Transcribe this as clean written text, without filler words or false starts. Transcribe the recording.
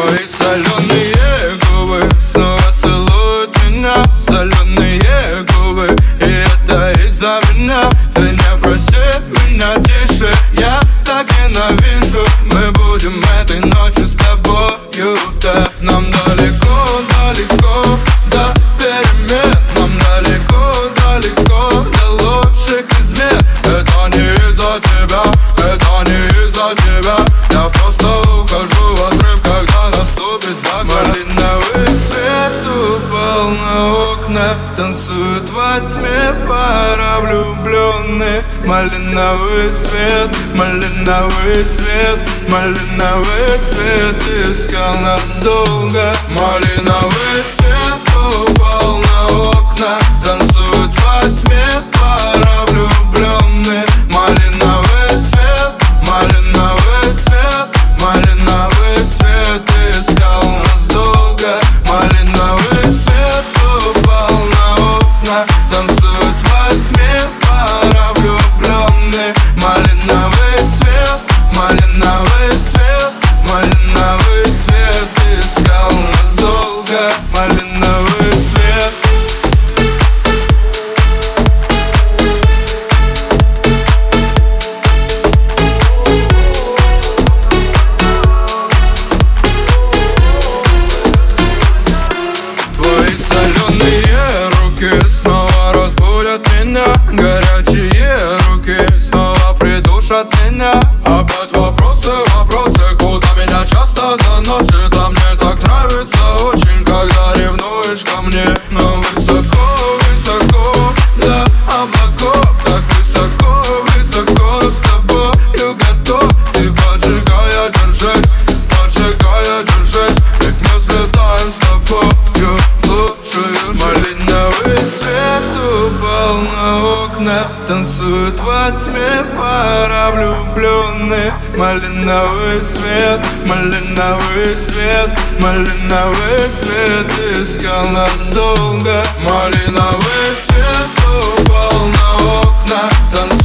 Твои соленые губы снова целуют меня. Соленые губы, и это из-за меня. Ты не проси меня тише, я так ненавижу. Мы будем этой ночью с тобою втайне. Нам далеко, далеко до перемен. Нам далеко, далеко до лучших измен. Это не из-за тебя, это не из-за тебя. Я просто ухожу в отрыв, когда наступит закат. Малиновый свет упал на окна, танцуют во тьме пара влюбленных. Малиновый свет, малиновый свет, малиновый свет искал нас долго. Малиновый свет упал на окна, танцуют во тьме пара влюбленных. Малиновый свет, малиновый свет, малиновый свет искал нас долго. Малиновый свет упал на окна, танцуют во тьме пара влюбленных. Малиновый свет, малиновый свет, малиновый свет искал нас долго. Малиновый свет. Твои соленые руки снова разбудят меня. Горячие руки снова придушат меня. Опять вопросы, вопросы, куда меня часто заносит. А мне так нравится очень, когда ревнуешь ко мне. Но высоко, высоко до облаков. Так высоко, высоко с тобою готов. Ты поджигая, держись, поджигая, держись. Ведь мы взлетаем с тобою, слушаешь. Малиновый свет упал на окна, танцуют во тьме пара влюбленных. Малиновый свет, малиновый свет, малиновый свет искал нас долго. Малиновый свет упал на окна, танцуют